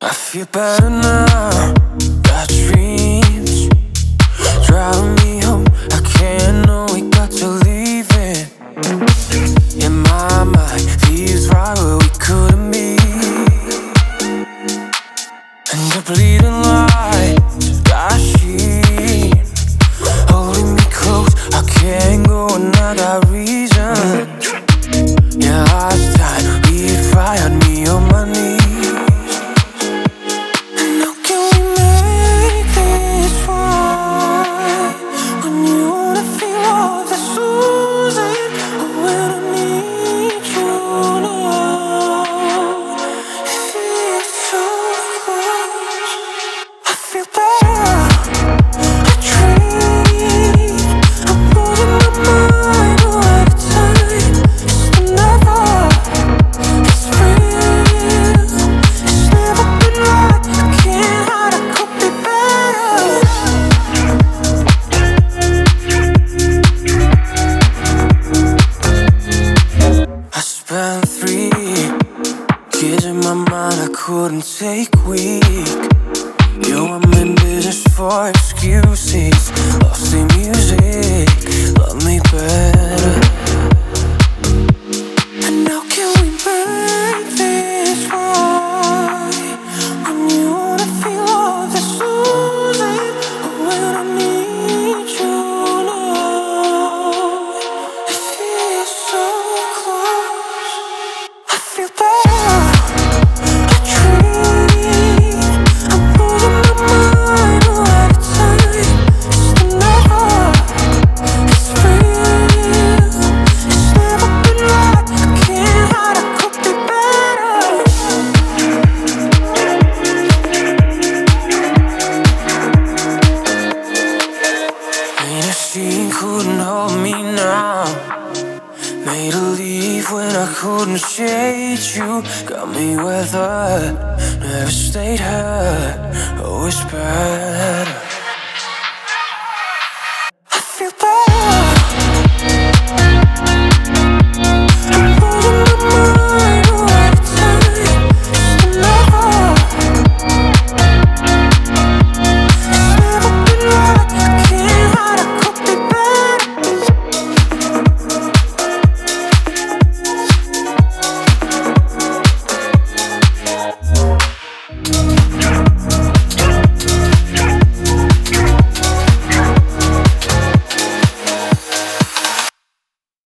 I feel better now. Got dreams driving me home. I can't know we got to leave it. In my mind, feels right where we couldn't be. And the bleeding lights I see holding me close. I can't go another reason. Yeah, last time we fired me on my knees. Spent 3 years in my mind I couldn't take weak. Yo, I'm in business for excuses. Lost in music, love me better. And how can we make this right when you wanna feel all this losing? When I need you now, it feels so close. I feel better. I dream. I'm losing my mind all at a time. It's the never. It's real. It's never been right. I can't hide. I could be better. Ain't a scene couldn't hold me now. Made a leave when I couldn't shade you. Got me weathered, never stayed hurt. Always better.